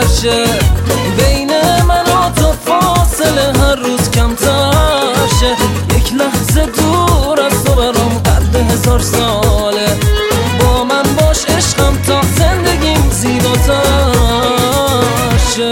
شه، بین من و تو فاصله هر روز کمتر شه. یک لحظه دور از تو برام قد 1000 ساله. با من باش عشقم تا زندگیم زیباتر شه.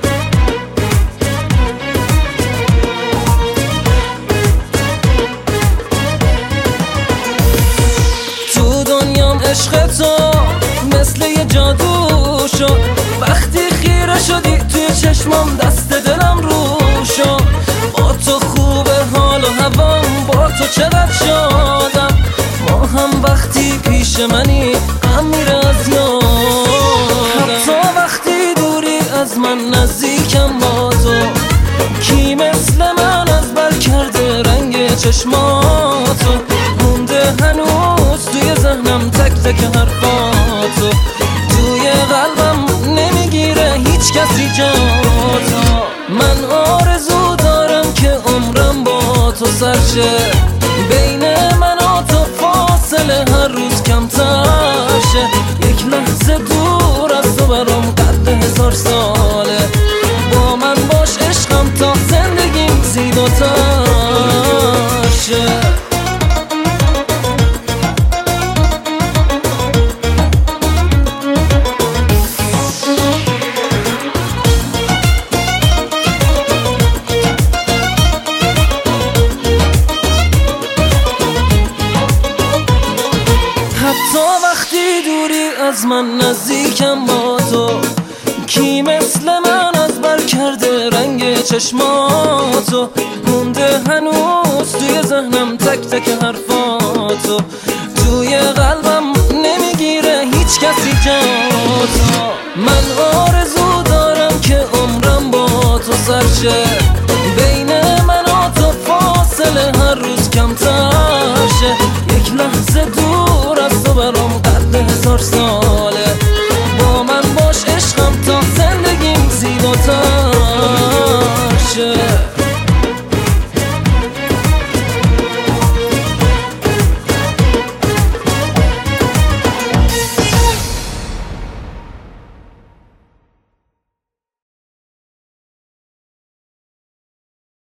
تو دنیام عشق تو مثل یه جادو شد. وقتی خیره شدی توی چشمام دست دلم رو شد. با تو خوبه حال و هوام، با تو چقدر شادم. ما هم وقتی پیش منی غم میره از یادم. حتی وقتی دوری از من نزدیکم با تو، کی مثل من از بر کرده رنگ چشماتو. مونده هنوز توی ذهنم تک تک حرفاتو. توی قلبم نمیگیره هیچ کسی جاتو. من آرزو دارم که عمرم با تو سر شه، بین من و تو فاصله هر روز کمتر شه. یک لحظه دور از تو برام قد 1000 ساله. با من باش عشقم تا زندگیم زیباتر شه. حتی وقتی دوری از من نزدیکم با تو، کی مثل من از بر کرده رنگ چشماتو. مونده هنوز توی ذهنم تک تک حرفاتو. توی قلبم نمیگیره هیچ کسی جاتو. من آرزو دارم که عمرم با تو سر شه، بین من و تو فاصله هر روز کمتر شه. یک لحظه دور از تو برام قد 1000 سال.